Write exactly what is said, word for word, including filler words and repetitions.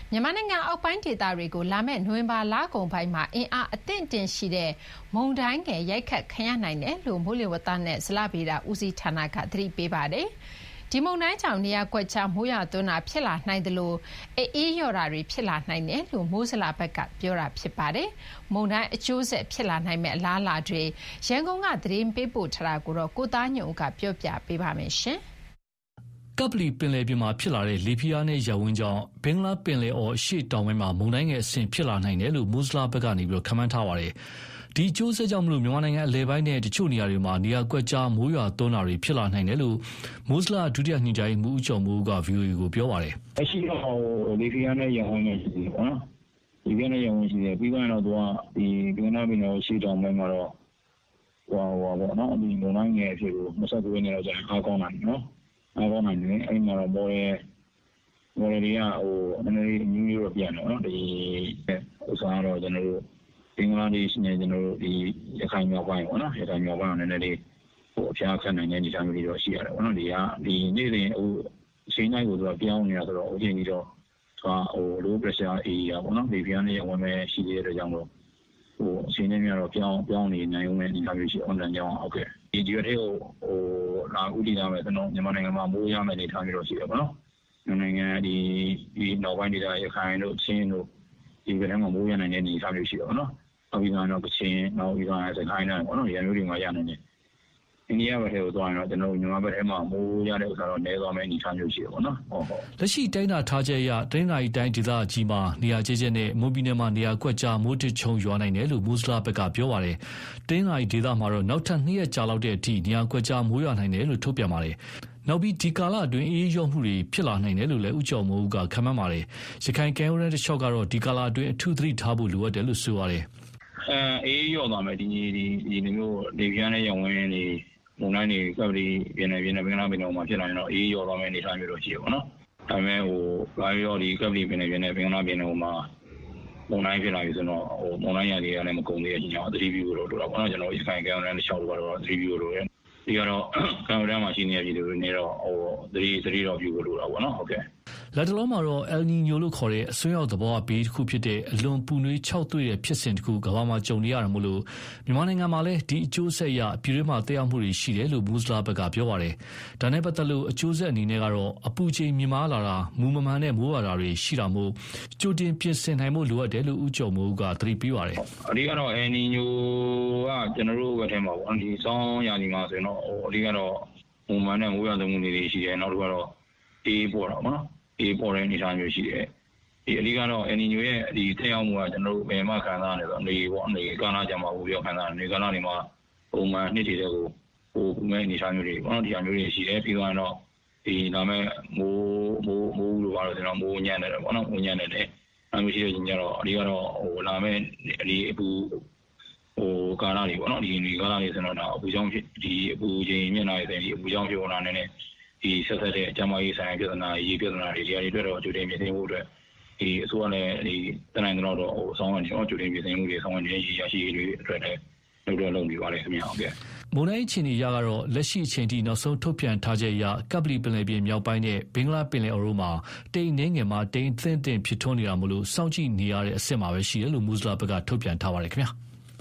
မြန်မာနိုင်ငံအောက်ပိုင်းဒေသတွေကိုလာမယ့်နိုဝင်ဘာလကုန်ပိုင်းမှာအင်အားအသင့်တင်ရှိတဲ့မုန်တိုင်းငယ်ရိုက်ခတ်ခံရနိုင်တယ်လို့မိုးလေဝသနဲ့ဇလဗေဒဦးစီးဌာနကသတိပေးပါတယ်။ဒီမုန်တိုင်းကြောင့်နေရာကွက်ကြားမိုးရွာသွန်းတာဖြစ်လာနိုင်တယ်လို့အေးရော့တာတွေဖြစ်လာနိုင်တယ်လို့မိုးဇလဘက်ကပြောတာဖြစ်ပါတယ်။မုန်တိုင်းအကျိုးဆက်ဖြစ်လာနိုင်မဲ့အလားအလာတွေရန်ကုန်ကသတင်းပေးပို့ထားတာကိုတော့ကိုသားညုံကပြောပြပေးပါမယ်ရှင်။ကပလီပင်လယ်ပြင်မှာဖြစ်လာတဲ့လေဖိအားနဲ့ရပ်ဝန်းကြောင့်ဘင်္ဂလားပင်လယ်အော်ရှေ့တောင်ပိုင်းမှာမုန်တိုင်းငယ်အဆင့်ဖြစ်လာနိုင်တယ်လို့မိုးဇလဘက်ကနေပြီးခန့်မှန်းထားပါတယ်။ဒီအကျိုးဆက်ကြောင့်မလို့မြန်မာနိုင်ငံအလဲပိုင်းနဲ့တချို့နေရာတွေမှာနေရာကွက်ကြားမိုးရွာသွန်းတာတွေဖြစ်လာနိုင်တယ်လို့မိုးဇလဒုတိယညွှန်ကြားရေးမှူးဦးကျော်မိုးက ဗီအိုအေကိုပြောပါတယ်။အရှိတော့လေဖိအားနဲ့ရပ်ဝန်းနဲ့ရှိတယ်ပေါ့နော်။ဒီကနေ့ရပ်ဝန်းရှိတယ်ပြီးတော့တော့ဒီဘင်္ဂလားပင်လယ်အော်ရှေ့တောင်ပိုင်းမှာတော့ဟောဟောပေါ့နော်ဒီမုန်တိုင်းငယ်အဖြစ်ကိုမဆက်သွေးနေတော့ကြာအားကောင်းနိုင်နော်။အားကောင်းနိုင်တယ်အဲ့မှာတော့မော်ရဲမော်ရဲတွေကဟိုနည်းနည်းညူးညူးတော့ပြန်တော့နော်ဒီဥစားတော့ကျွန်တော်တို့ဘင်္ဂလားဒေ့ရှ်နဲ့ကျွန်တော်တို့ဒီရခိုင်မြောက်ပိုင်းပေါ့နော်ရခိုင်မြောက်ပိုင်းကနည်းနည်းလေးဟိုအဖျားခတ်နိုင်တဲ့အနေအထားမျိုးတွေတော့ရှိရတယ်ပေါ့နော်ဒီကဒီနေ့စဉ်ဟိုအချိန်တိုင်းကိုသူကပြောင်းနေတာဆိုတော့အချိန်ကြီးတော့သူကဟို low pressure area ပေါ့နော်ဒီပြန်နေဝင်မဲ့ရှိတဲ့အတွက်ကြောင့်လို့ဟိုအချိန်တိုင်းကတော့ပြောင်းပြောင်းနေနိုင်အောင်လည်းအနေအထားမျိုးရှိ online ကြောင်းဟုတ်ကဲ့ဒီဒီရက်ထဲကိုဟိုလာဦးတည်လာမယ်ကျွန်တော်မြန်မာနိုင်ငံမှာမိုးရမယ်အနေထားမျိုးတော့ရှိတယ်ပေါ့နော်မြန်မာနိုင်ငံဒီဒီနောက်ပိုင်းဒေသရခိုင်တို့ချင်းတို့ဒီဘက်ထဲမှာမိုးရနိုင်တဲ့အနေအထားမျိုးရှိတယ်ပေါ့နော်နောက်ပြီးတော့ကချင်နောက်ပြီးတော့စကိုင်းတိုင်းပေါ့နော်ဒီမျိုးတွေမှာရနိုင်တယ်အိန္ဒိယဘက်ထဲကိုသွားရင်တော့ကျွန်တော်မြန်မာဘက်ထဲမှာမိုးရတဲ့ဥစ္စာတော့နည်းသွားမယ်အနေအထားမျိုးရှိတယ်ပေါ့နော်ဟုတ်ဟုတ်လက်ရှိတိုင်းတာထားချက်အရတိုင်းနာရီတိုင်းဒေသကြီးမှာနေရာကျကျနဲ့မွန်ပြည်နယ်မှာနေရာကွက်ကြားမိုးတစ်ချုံရွာနိုင်တယ်လို့မိုးစလာဘက်ကပြောပါတယ်တိုင်းနာရီဒေသမှာတော့နောက်ထပ်နှစ်ရက်ကြာလောက်တဲ့အထိနေရာကွက်ကြားမိုးရွာနိုင်တယ်လို့ထုတ်ပြန်ပါတယ်နောက်ပြီးဒီကာလအတွင်းအေးရော့မှုတွေဖြစ်လာနိုင်တယ်လို့လည်းဦးကျော်မိုးကခန့်မှန်းပါတယ်ရခိုင်ကမ်းရိုးတန်းတစ်လျှောက်ကတော့ဒီကာလအတွင်းအထူးသတိထားဖို့လိုအပ်တယ်လို့ဆိုပါတယ်အဲအေးရော့သွားမယ်ဒီဒီဒီမျိုးလေပြန်းနဲ့ရောင်ဝင်းနေမုန်တိုင်းတွေကပ်ပြီးပြည်နယ်ပြည်နယ်ဘင်္ဂလားပင်လယ်မှာဖြစ်လာရင်တော့အေးရောသွားမယ့်အနေအထားမျိုးတော့ရှိရပါတော့။ဒါပေမဲ့ဟိုဘာရောဒီကပ်ပြီးပြည်နယ်ပြည်နယ်ဘင်္ဂလားပင်လယ်မှာမုန်တိုင်းဖြစ်လာပြီဆိုတော့ဟိုမုန်တိုင်းရည်တွေကလည်းမကုန်သေးတဲ့အချိန်ကြောင့်သတိပြုလို့တော့ပေါ့နော်ကျွန်တော်ရခိုင်ကမ်းရိုးတန်းတစ်လျှောက်တော့သတိပြုလို့ရတယ်။ဒီကတော့ကမ်းရိုးတန်းမှာရှိနေတဲ့ပြည်သူတွေနေတော့ဟိုသတိသတိတော့ပြုလို့တော့ပေါ့နော်ဟုတ်ကဲ့လက်တလုံးမှာတော့ El Niño လို့ခေါ်တဲ့အစွန်းရောက်သဘောအပေးတစ်ခုဖြစ်တဲ့အလွန်ပူနွေးခြောက်သွေ့တဲ့ဖြစ်စဉ်တစ်ခုကမ္ဘာမှာကြုံနေရတာမို့လို့မြန်မာနိုင်ငံမှာလည်းဒီအကျိုးဆက်အရပြည်တွင်းမှာတက်ရောက်မှုတွေရှိတယ်လို့မူစလာဘက်ကပြောပါတယ်။ဒါနဲ့ပတ်သက်လို့အကျိုးဆက်အနေနဲ့ကတော့အပူချိန်မြင့်မားလာတာမူမမှန်တဲ့မိုးရွာတာတွေရှိတာမို့ကြိုတင်ပြင်ဆင်နိုင်မှုလိုအပ်တယ်လို့ဦးကျော်မိုးကသတိပေးပါတယ်။အဓိကတော့ El Niño ကကျွန်တော်တို့ဘက်ထဲမှာပေါ့ဒီစောင်းရာသီမှာဆိုရင်တော့အဓိကတော့မူမှန်တဲ့မိုးရွာသွန်းမှုတွေရှိတယ်နောက်တစ်ခုကတော့အေးပေါ်တော့ပေါ့နော်ဒီပေါ်တဲ့အနေအထားမျိုးရှိတယ်ဒီအဓိကတော့ El Niño ရဲ့ဒီထက်ရောက်မှုကကျွန်တော်တို့ဘယ်မှာခံစားရလဲဆိုတော့နေပေါ့နေကာလကြမှာဘူးပြောခံစားရနေကာလတွေမှာပုံမှန်နှစ်တွေတဲ့ကိုဟိုဘယ်အနေအထားမျိုးတွေပေါ့နော်ဒီအမျိုးတွေရှိတယ်ပြီးတော့တော့ဒီဒါမဲ့မိုးမိုးမိုးလို့ပါလို့ကျွန်တော်မိုးညံ့တယ်ပေါ့နော်မိုးညံ့တယ်အမျိုးရှိတဲ့ညတော့အဓိကတော့ဟိုလာမဲ့ဒီအပူဟိုကာလတွေပေါ့နော်ဒီဒီကာလတွေဆိုတော့အပူကြောင့်ဒီအပူချိန်မျက်နှာတွေဆိုရင်ဒီအပူကြောင့်ဖြစ်လာနေတဲ့ဒီဆက်ဆက်တဲ့အကြမ်းမာရေးဆိုင်ရာပြဿနာရေးပြဿနာတွေဒီအရာတွေအတွက်တော့ကြိုတင်ပြင်ဆင်မှုအတွက်ဒီအစိုးရနဲ့ဒီတနိုင်တော့တော့ဟိုဆောင်းဝင်တော့ကြိုတင်ပြင်ဆင်မှုတွေဆောင်းဝင်နေတဲ့ရရှိရေးတွေအတွက်လည်းလုပ်တော့လုပ်နေပါလေခင်ဗျာဟုတ်ကဲ့မုန်တိုင်းအခြေအနေရကတော့လက်ရှိအချိန်ထိနောက်ဆုံးထုတ်ပြန်ထားချက်အရကပ်ပလီပင်လယ်ပြင်မြောက်ပိုင်းနဲ့ဘင်္ဂလားပင်လယ်အော်တို့မှာတိမ်နှင်းငယ်မှာတိမ်သင့်သင့်ဖြစ်ထွန်းနေတာမို့လို့စောင့်ကြည့်နေရတဲ့အဆင့်မှာပဲရှိတယ်လို့မူဇလာဘက်ကထုတ်ပြန်ထားပါတယ်ခင်ဗျာ